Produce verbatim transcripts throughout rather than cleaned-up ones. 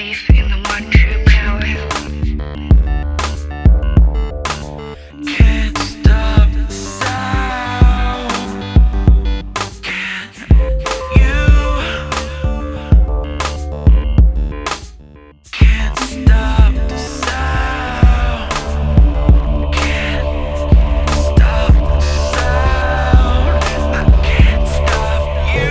belief in the one true power. Can't stop the sound. Can you? Can't stop the sound. Can't stop the sound. I can't stop you.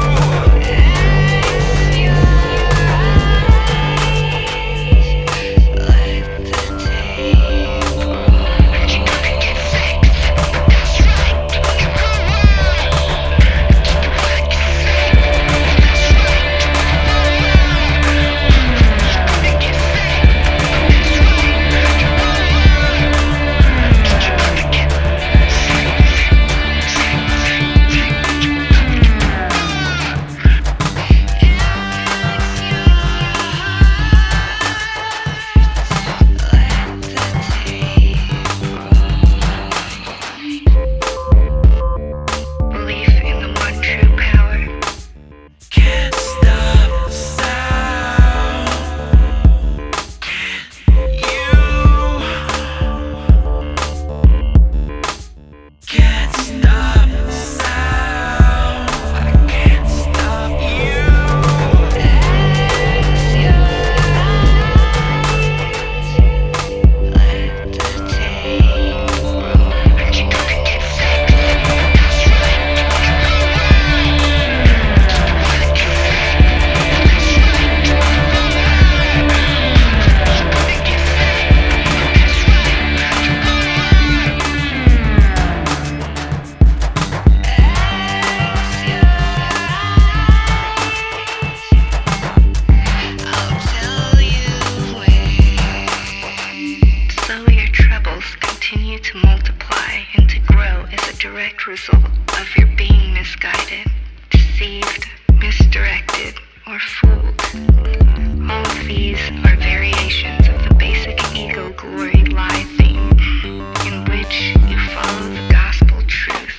Continue to multiply and to grow as a direct result of your being misguided, deceived, misdirected, or fooled. All of these are variations of the basic ego glory lie theme, in which you follow the gospel truth.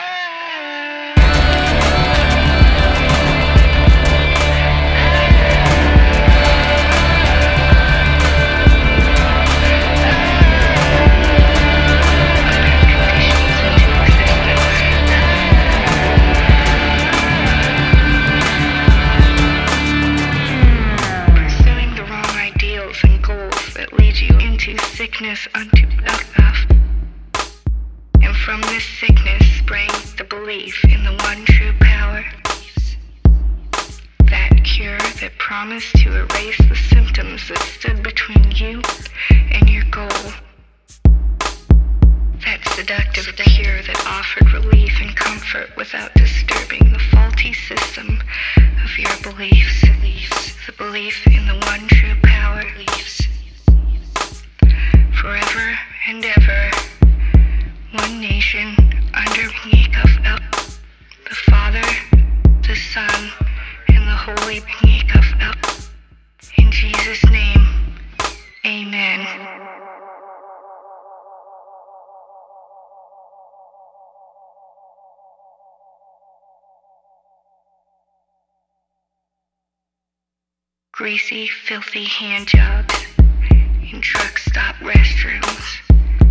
Sickness unto self, and from this sickness sprang the belief in the one true power, that cure that promised to erase the symptoms that stood between you and your goal, that seductive cure that offered relief and comfort without disturbing the faulty system of your beliefs, the belief in the one true power. Forever and ever, one nation under Pnikov El, the Father, the Son, and the Holy Pnikov El. In Jesus' name, amen. Greasy, filthy hand jobs in truck stop restrooms,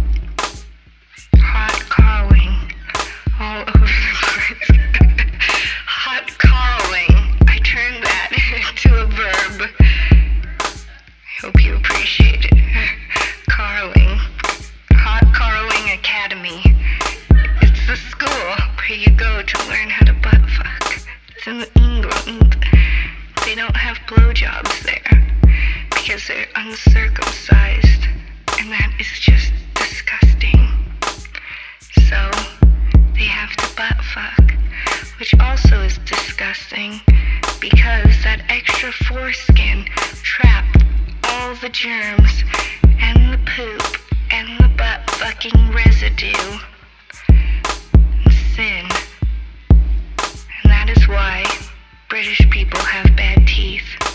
hot carling all over the place. Hot carling, I turned that into a verb. I hope you appreciate it. Carling, Hot Carling Academy. It's the school where you go to learn how to butt fuck. It's in England. They don't have blowjobs there because they're uncircumcised, and that is just disgusting. So they have to butt fuck, which also is disgusting because that extra foreskin trapped all the germs and the poop and the butt fucking residue and sin. And that is why British people have bad teeth.